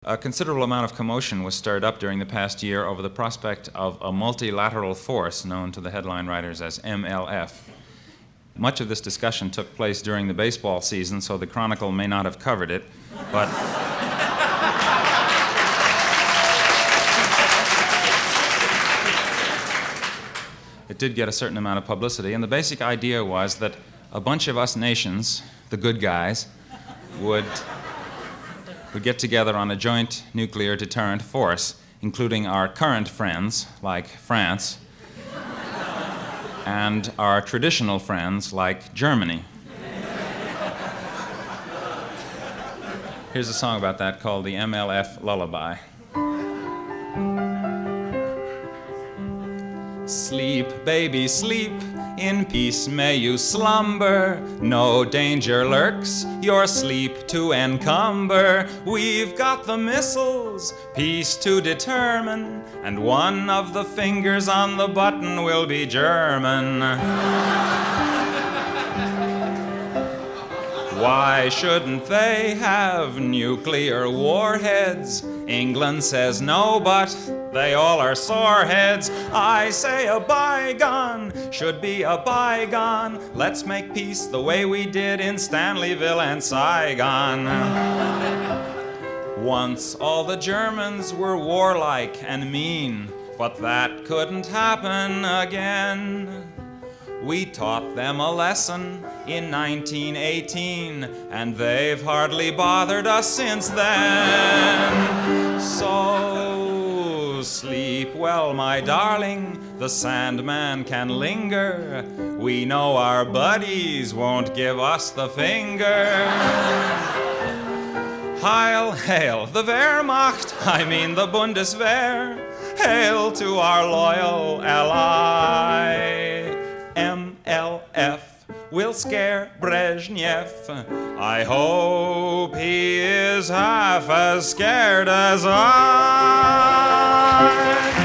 A considerable amount of commotion was stirred up during the past year over the prospect of a multilateral force known to the headline writers as MLF. Much of this discussion took place during the baseball season, so the Chronicle may not have covered it, but it did get a certain amount of publicity, and the basic idea was that a bunch of us nations, the good guys, would get together on a joint nuclear deterrent force, including our current friends, like France, and our traditional friends, like Germany. Here's a song about that called the MLF Lullaby. Sleep, baby, sleep, in peace may you slumber. No danger lurks your sleep to encumber. We've got the missiles, peace to determine, and one of the fingers on the button will be German. Why shouldn't they have nuclear warheads? England says no, but they all are soreheads. I say a bygone should be a bygone. Let's make peace the way we did in Stanleyville and Saigon. Once all the Germans were warlike and mean, but that couldn't happen again. We taught them a lesson in 1918, and they've hardly bothered us since then. So sleep well, my darling, the Sandman can linger. We know our buddies won't give us the finger. Heil, hail, the Wehrmacht, I mean the Bundeswehr. Hail to our loyal ally. MLF will scare Brezhnev. I hope he is half as scared as I.